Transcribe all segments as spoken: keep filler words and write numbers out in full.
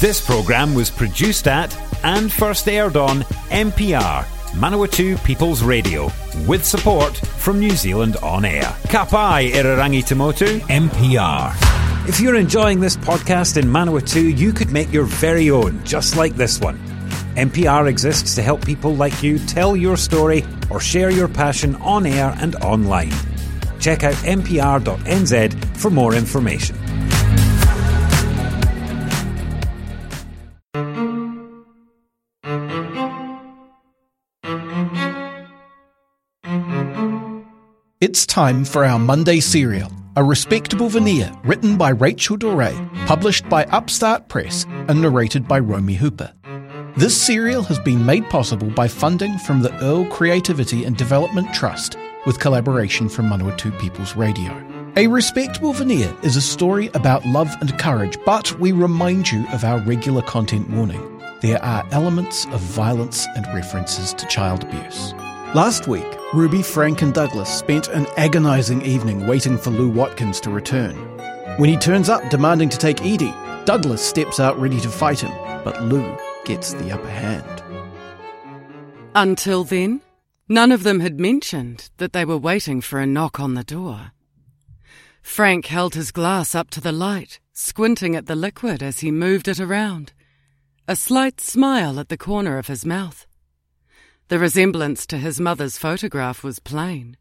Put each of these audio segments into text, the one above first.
This programme was produced at and first aired on M P R, Manawatu People's Radio, with support from New Zealand On Air. Ka pai Irarangi Tamotu, M P R. If you're enjoying this podcast in Manawatu, you could make your very own, just like this one. M P R exists to help people like you tell your story or share your passion on air and online. Check out m p r dot n z for more information. It's time for our Monday serial, A Respectable Veneer, written by Rachel Doré, published by Upstart Press and narrated by Romy Hooper. This serial has been made possible by funding from the Earl Creativity and Development Trust, with collaboration from Manawatu People's Radio. A Respectable Veneer is a story about love and courage, but we remind you of our regular content warning. There are elements of violence and references to child abuse. Last week, Ruby, Frank and Douglas spent an agonising evening waiting for Lou Watkins to return. When he turns up demanding to take Edie, Douglas steps out ready to fight him, but Lou gets the upper hand. Until then, none of them had mentioned that they were waiting for a knock on the door. Frank held his glass up to the light, squinting at the liquid as he moved it around, a slight smile at the corner of his mouth. The resemblance to his mother's photograph was plain.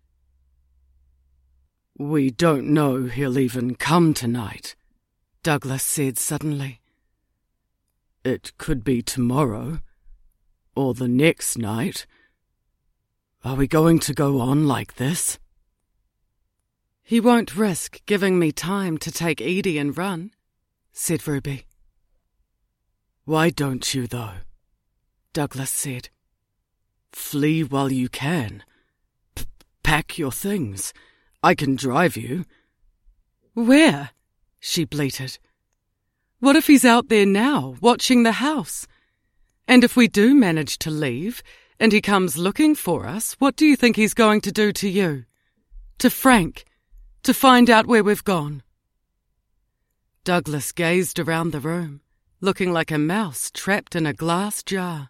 "We don't know he'll even come tonight," Douglas said suddenly. "It could be tomorrow, or the next night. Are we going to go on like this?" "He won't risk giving me time to take Edie and run," said Ruby. "Why don't you, though?" Douglas said. "Flee while you can. P- pack your things. I can drive you." "Where?" she bleated. "What if he's out there now, watching the house? And if we do manage to leave, and he comes looking for us, what do you think he's going to do to you? To Frank? To find out where we've gone?" Douglas gazed around the room, looking like a mouse trapped in a glass jar.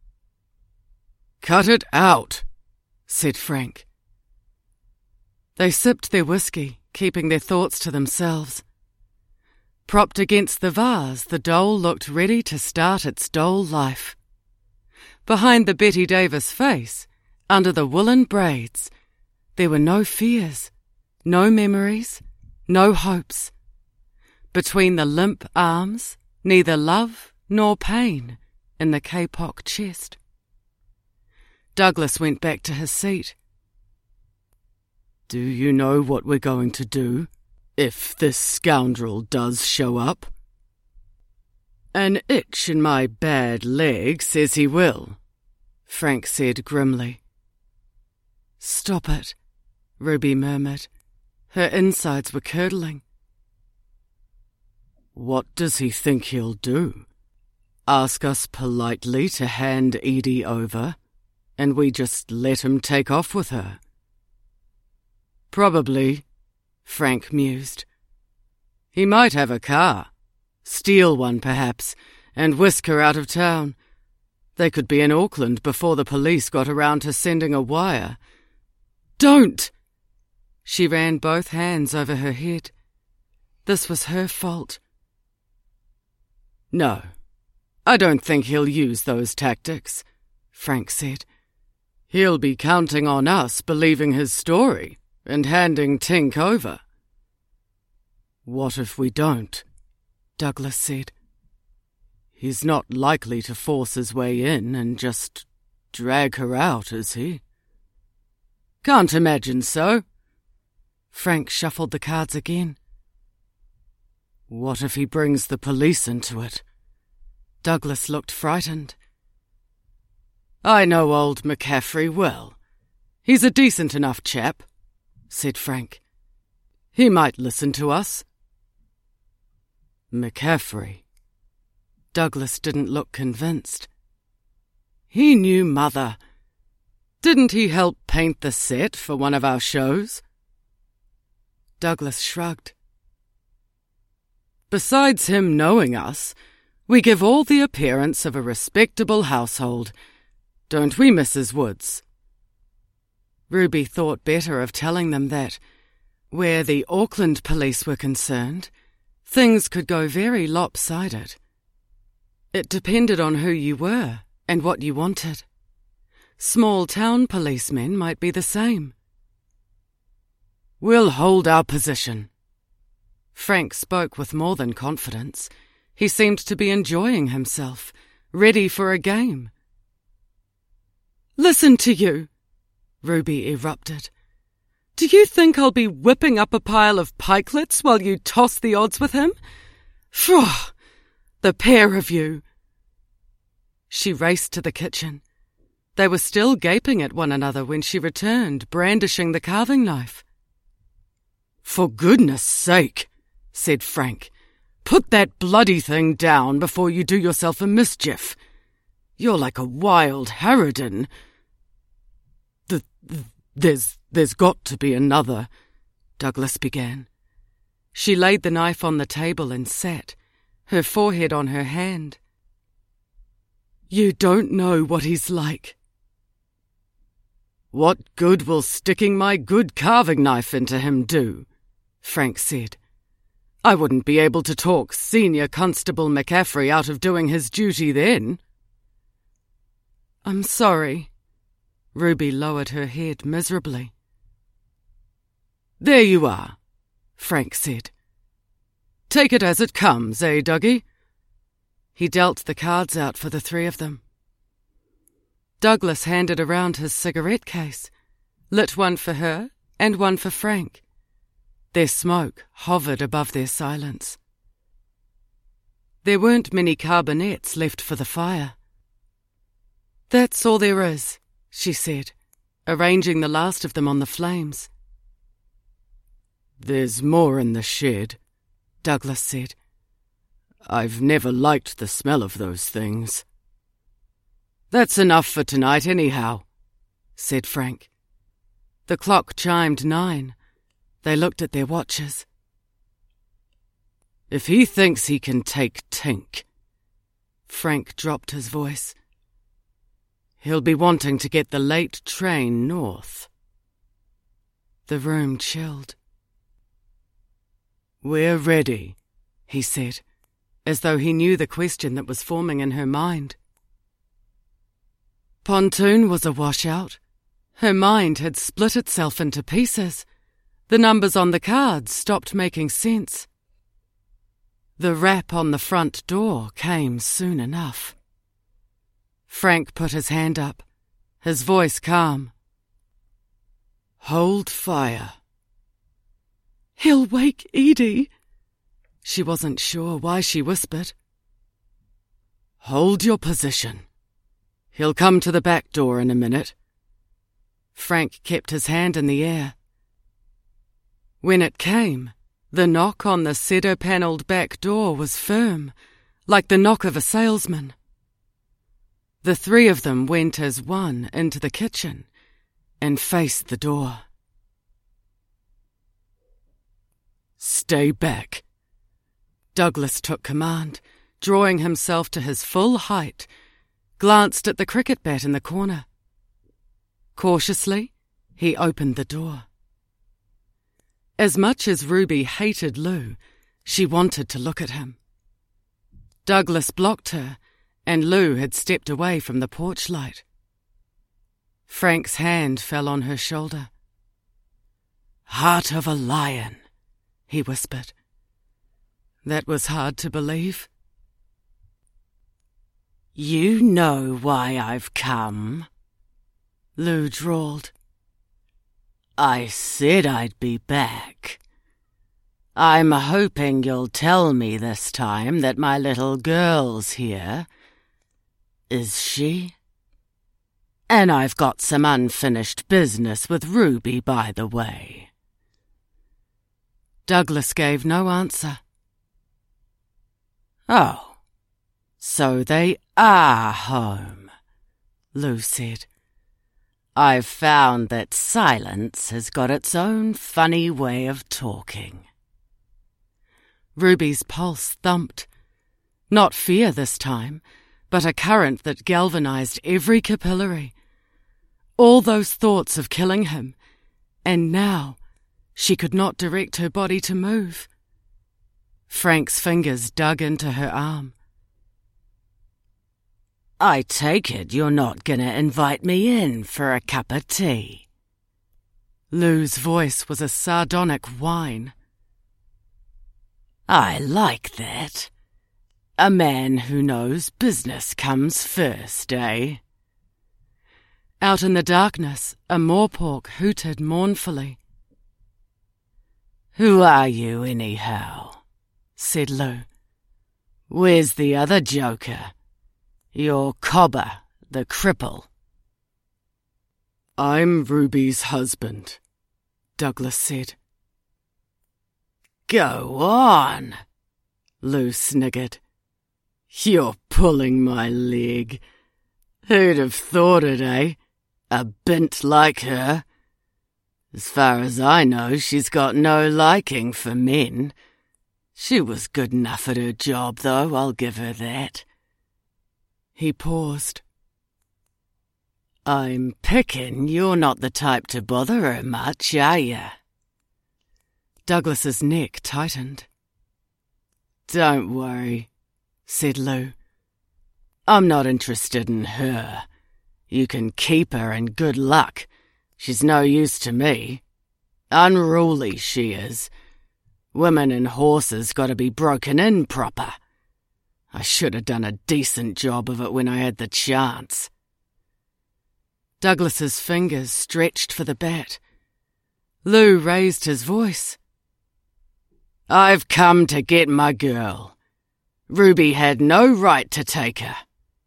"Cut it out," said Frank. They sipped their whiskey, keeping their thoughts to themselves. Propped against the vase, the doll looked ready to start its doll life. Behind the Betty Davis face, under the woolen braids, there were no fears, no memories, no hopes. Between the limp arms, neither love nor pain in the kapok chest. Douglas went back to his seat. "Do you know what we're going to do if this scoundrel does show up?" "An itch in my bad leg says he will," Frank said grimly. "Stop it," Ruby murmured. Her insides were curdling. "What does he think he'll do? Ask us politely to hand Edie over, and we just let him take off with her?" "Probably," Frank mused. "He might have a car. Steal one, perhaps, and whisk her out of town. They could be in Auckland before the police got around to sending a wire." "Don't!" She ran both hands over her head. This was her fault. "No, I don't think he'll use those tactics," Frank said. "He'll be counting on us believing his story and handing Tink over." "What if we don't?" Douglas said. "He's not likely to force his way in and just drag her out, is he?" "Can't imagine so." Frank shuffled the cards again. "What if he brings the police into it?" Douglas looked frightened. "I know old McCaffrey well. He's a decent enough chap," said Frank. "He might listen to us." "McCaffrey?" Douglas didn't look convinced. "He knew Mother. Didn't he help paint the set for one of our shows?" Douglas shrugged. "Besides him knowing us, We give all the appearance of a respectable household, don't we, Missus Woods?" Ruby thought better of telling them that, where the Auckland police were concerned, things could go very lopsided. It depended on who you were and what you wanted. Small-town policemen might be the same. "We'll hold our position." Frank spoke with more than confidence. He seemed to be enjoying himself, ready for a game. "Listen to you," Ruby erupted. "Do you think I'll be whipping up a pile of pikelets while you toss the odds with him? Phew! The pair of you!" She raced to the kitchen. They were still gaping at one another when she returned, brandishing the carving knife. "For goodness sake," said Frank, "put that bloody thing down before you do yourself a mischief. You're like a wild harridan." The, there's, there's got to be another," Douglas began. She laid the knife on the table and sat, her forehead on her hand. "You don't know what he's like." "What good will sticking my good carving knife into him do?" Frank said. "I wouldn't be able to talk Senior Constable McCaffrey out of doing his duty then." "I'm sorry." Ruby lowered her head miserably. "There you are," Frank said. "Take it as it comes, eh, Dougie?" He dealt the cards out for the three of them. Douglas handed around his cigarette case, lit one for her and one for Frank. Their smoke hovered above their silence. There weren't many carbonets left for the fire. "That's all there is," she said, arranging the last of them on the flames. "There's more in the shed," Douglas said. "I've never liked the smell of those things." "That's enough for tonight anyhow," said Frank. The clock chimed nine. They looked at their watches. "If he thinks he can take Tink," Frank dropped his voice, "he'll be wanting to get the late train north." The room chilled. "We're ready," he said, as though he knew the question that was forming in her mind. Pontoon was a washout. Her mind had split itself into pieces. The numbers on the cards stopped making sense. The rap on the front door came soon enough. Frank put his hand up, his voice calm. "Hold fire." "He'll wake Edie." She wasn't sure why she whispered. "Hold your position. He'll come to the back door in a minute." Frank kept his hand in the air. When it came, the knock on the cedar-panelled back door was firm, like the knock of a salesman. The three of them went as one into the kitchen and faced the door. "Stay back." Douglas took command, drawing himself to his full height, glanced at the cricket bat in the corner. Cautiously, he opened the door. As much as Ruby hated Lou, she wanted to look at him. Douglas blocked her, and Lou had stepped away from the porch light. Frank's hand fell on her shoulder. "Heart of a lion," he whispered. That was hard to believe. "You know why I've come?" Lou drawled. "I said I'd be back. I'm hoping you'll tell me this time that my little girl's here. Is she? And I've got some unfinished business with Ruby, by the way." Douglas gave no answer. "Oh, so they are home," Lou said. "I've found that silence has got its own funny way of talking." Ruby's pulse thumped. Not fear this time, but a current that galvanized every capillary. All those thoughts of killing him, and now she could not direct her body to move. Frank's fingers dug into her arm. "I take it you're not going to invite me in for a cup of tea." Lou's voice was a sardonic whine. "I like that. A man who knows business comes first, eh?" Out in the darkness, a moorpork hooted mournfully. "Who are you, anyhow?" said Lou. "Where's the other joker? Your cobber, the cripple." "I'm Ruby's husband," Douglas said. "Go on," Lou sniggered. "You're pulling my leg. Who'd have thought it, eh? A bint like her. As far as I know, she's got no liking for men. She was good enough at her job, though, I'll give her that." He paused. "I'm picking you're not the type to bother her much, are you?" Douglas's neck tightened. "Don't worry," said Lou. "I'm not interested in her. You can keep her and good luck. She's no use to me. Unruly she is. Women and horses got to be broken in proper. I should have done a decent job of it when I had the chance." Douglas's fingers stretched for the bat. Lou raised his voice. "I've come to get my girl. Ruby had no right to take her."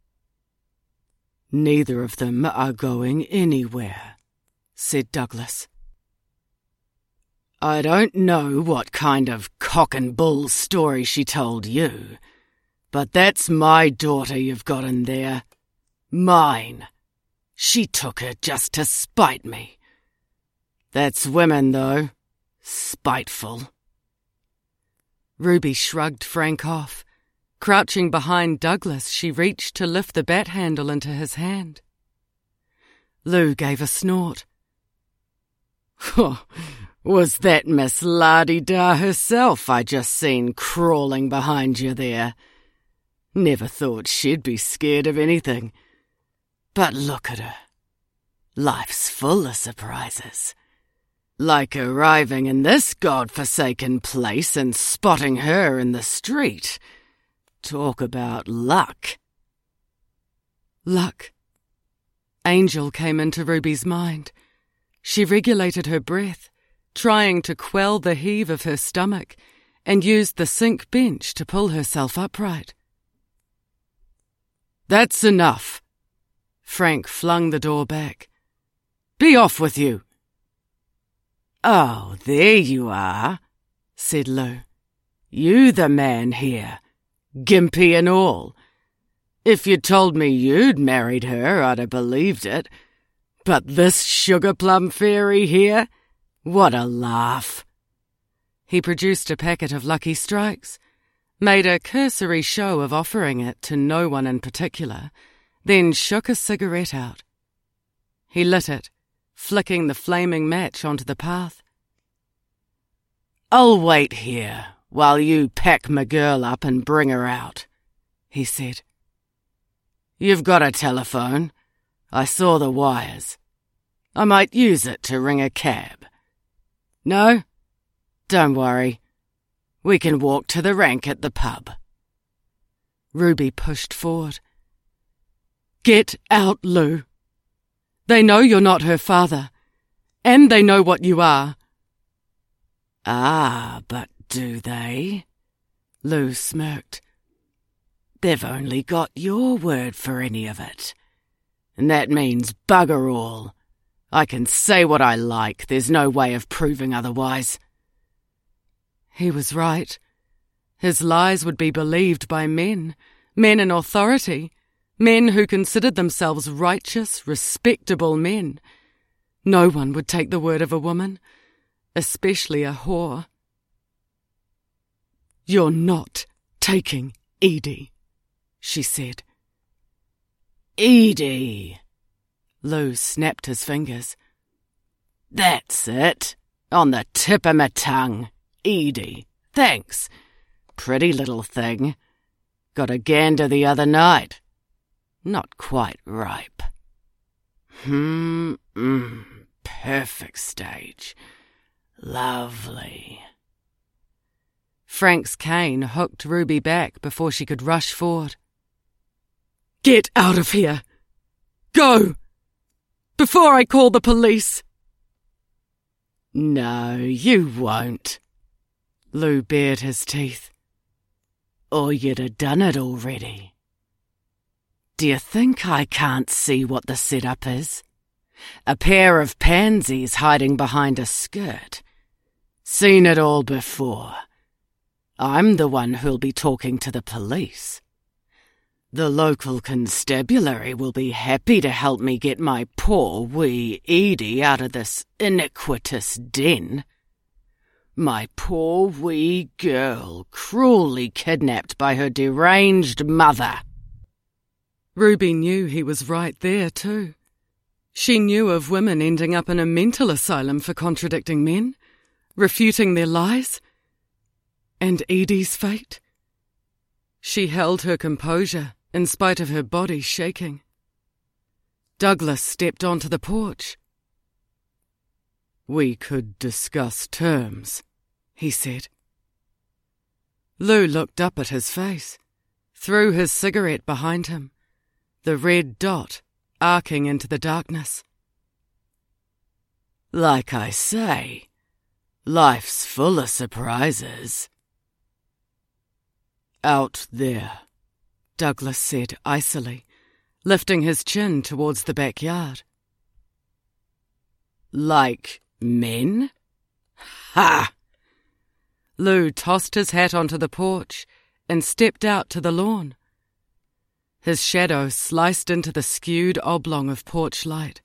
"Neither of them are going anywhere," said Douglas. "I don't know what kind of cock and bull story she told you, but that's my daughter you've got in there. Mine. She took her just to spite me. That's women, though. Spiteful." Ruby shrugged Frank off. Crouching behind Douglas, she reached to lift the bat handle into his hand. Lou gave a snort. "Oh, was that Miss La-di-da herself I just seen crawling behind you there? Never thought she'd be scared of anything. But look at her. Life's full of surprises. Like arriving in this God-forsaken place and spotting her in the street. Talk about luck." Luck. Angel came into Ruby's mind. She regulated her breath, trying to quell the heave of her stomach, and used the sink bench to pull herself upright. "That's enough." Frank flung the door back. "Be off with you." "Oh, there you are," said Lou. "You the man here. Gimpy and all. If you'd told me you'd married her, I'd have believed it. But this sugar plum fairy here? What a laugh." He produced a packet of Lucky Strikes, made a cursory show of offering it to no one in particular, then shook a cigarette out. He lit it, flicking the flaming match onto the path. "I'll wait here while you pack my girl up and bring her out," he said. "You've got a telephone. I saw the wires. I might use it to ring a cab. No? Don't worry. We can walk to the rank at the pub." Ruby pushed forward. "Get out, Lou. They know you're not her father, and they know what you are." "Ah, but do they?" Lou smirked. "They've only got your word for any of it. And that means bugger all. I can say what I like. There's no way of proving otherwise." He was right. His lies would be believed by men, men in authority, men who considered themselves righteous, respectable men. No one would take the word of a woman, especially a whore. "You're not taking Edie, she said. Edie. Lou snapped his fingers. That's it. On the tip of my tongue. Edie. Thanks. Pretty little thing. Got a gander the other night. Not quite ripe. Hmm, mm, perfect stage. Lovely. Frank's cane hooked Ruby back before she could rush forward. Get out of here! Go! Before I call the police! No, you won't. Lou bared his teeth. Or you'd have done it already. Do you think I can't see what the setup is? A pair of pansies hiding behind a skirt. Seen it all before. I'm the one who'll be talking to the police. The local constabulary will be happy to help me get my poor wee Edie out of this iniquitous den. My poor wee girl, cruelly kidnapped by her deranged mother. Ruby knew he was right there too. She knew of women ending up in a mental asylum for contradicting men, refuting their lies. And Edie's fate? She held her composure in spite of her body shaking. Douglas stepped onto the porch. We could discuss terms, he said. Lou looked up at his face, threw his cigarette behind him, the red dot arcing into the darkness. Like I say, life's full of surprises. Out there, Douglas said icily, lifting his chin towards the backyard. Like men? Ha! Lou tossed his hat onto the porch and stepped out to the lawn. His shadow sliced into the skewed oblong of porch light.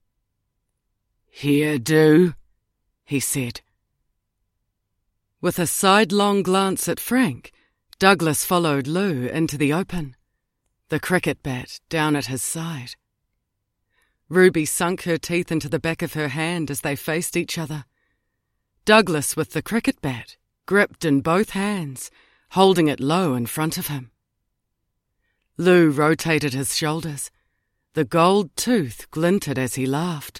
Here do, he said. With a sidelong glance at Frank, Douglas followed Lou into the open, the cricket bat down at his side. Ruby sunk her teeth into the back of her hand as they faced each other. Douglas, with the cricket bat, gripped in both hands, holding it low in front of him. Lou rotated his shoulders. The gold tooth glinted as he laughed.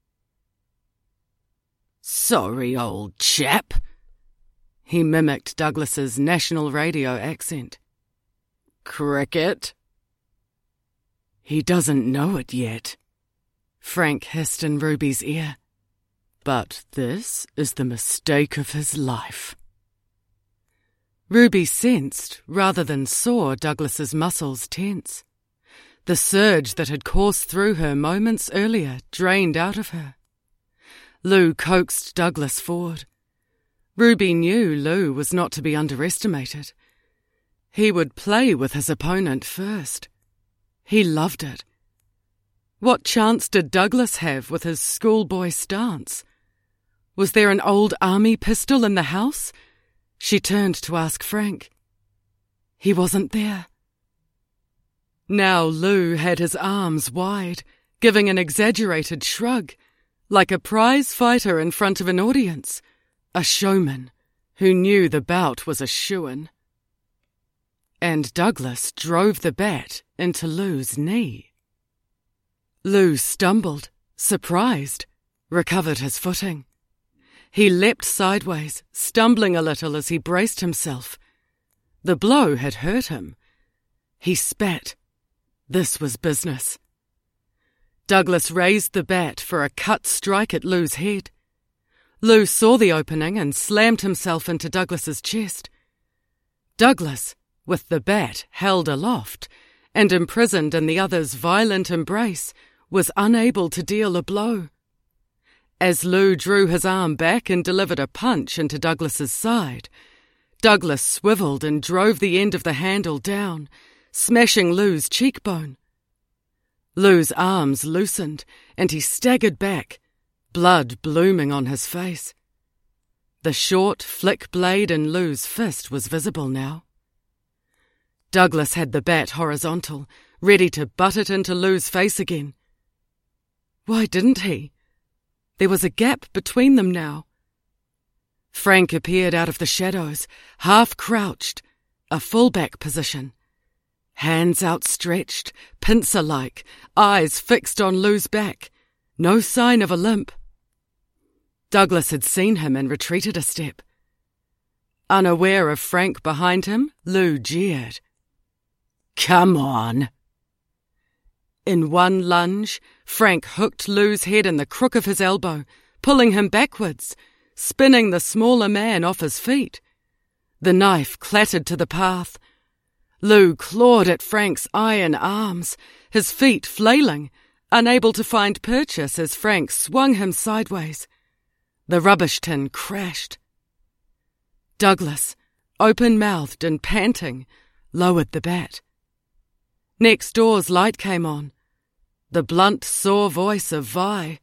Sorry, old chap. He mimicked Douglas's national radio accent. Cricket? He doesn't know it yet, Frank hissed in Ruby's ear. But this is the mistake of his life. Ruby sensed, rather than saw, Douglas's muscles tense. The surge that had coursed through her moments earlier drained out of her. Lou coaxed Douglas forward. Ruby knew Lou was not to be underestimated. He would play with his opponent first. He loved it. What chance did Douglas have with his schoolboy stance? Was there an old army pistol in the house? She turned to ask Frank. He wasn't there. Now Lou had his arms wide, giving an exaggerated shrug, like a prize fighter in front of an audience, a showman who knew the bout was a shoo-in. And Douglas drove the bat into Lou's knee. Lou stumbled, surprised, recovered his footing. He leapt sideways, stumbling a little as he braced himself. The blow had hurt him. He spat. This was business. Douglas raised the bat for a cut strike at Lou's head. Lou saw the opening and slammed himself into Douglas's chest. Douglas, with the bat held aloft and imprisoned in the other's violent embrace, was unable to deal a blow. As Lou drew his arm back and delivered a punch into Douglas's side, Douglas swiveled and drove the end of the handle down, smashing Lou's cheekbone. Lou's arms loosened, and he staggered back, blood blooming on his face. The short, flick blade in Lou's fist was visible now. Douglas had the bat horizontal, ready to butt it into Lou's face again. Why didn't he? There was a gap between them now. Frank appeared out of the shadows, half-crouched, a fullback position. Hands outstretched, pincer-like, eyes fixed on Lou's back. No sign of a limp. Douglas had seen him and retreated a step. Unaware of Frank behind him, Lou jeered. "Come on." In one lunge, Frank hooked Lou's head in the crook of his elbow, pulling him backwards, spinning the smaller man off his feet. The knife clattered to the path. Lou clawed at Frank's iron arms, his feet flailing, unable to find purchase as Frank swung him sideways. The rubbish tin crashed. Douglas, open-mouthed and panting, lowered the bat. Next door's light came on. The blunt, sore voice of Vi.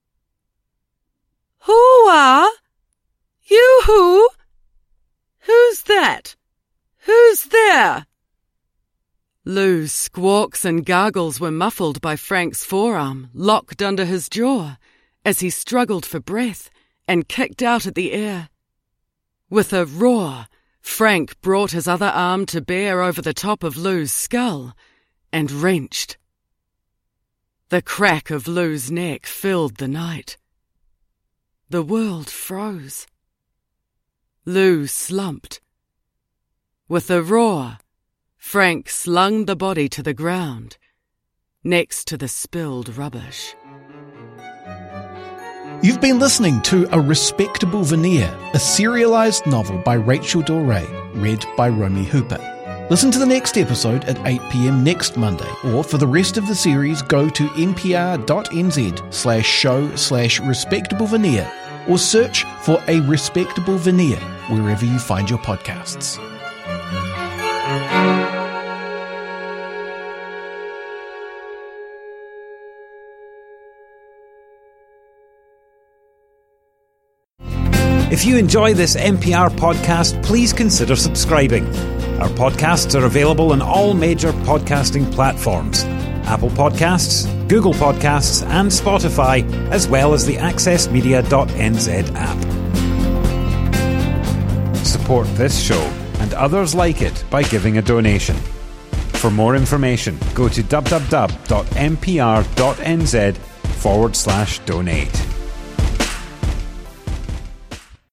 "Who-ah? You-who? Who's that? Who's there?" Lou's squawks and gargles were muffled by Frank's forearm, locked under his jaw, as he struggled for breath and kicked out at the air. With a roar, Frank brought his other arm to bear over the top of Lou's skull and wrenched. The crack of Lou's neck filled the night. The world froze. Lou slumped. With a roar, Frank slung the body to the ground, next to the spilled rubbish. You've been listening to A Respectable Veneer, a serialised novel by Rachel Doré, read by Romy Hooper. Listen to the next episode at eight p.m. next Monday, or for the rest of the series, go to npr.nz slash show slash respectable veneer, or search for A Respectable Veneer wherever you find your podcasts. If you enjoy this N P R podcast, please consider subscribing. Our podcasts are available on all major podcasting platforms: Apple Podcasts, Google Podcasts, and Spotify, as well as the access media dot n z app. Support this show and others like it by giving a donation. For more information, go to w w w dot n p r dot n z forward slash donate.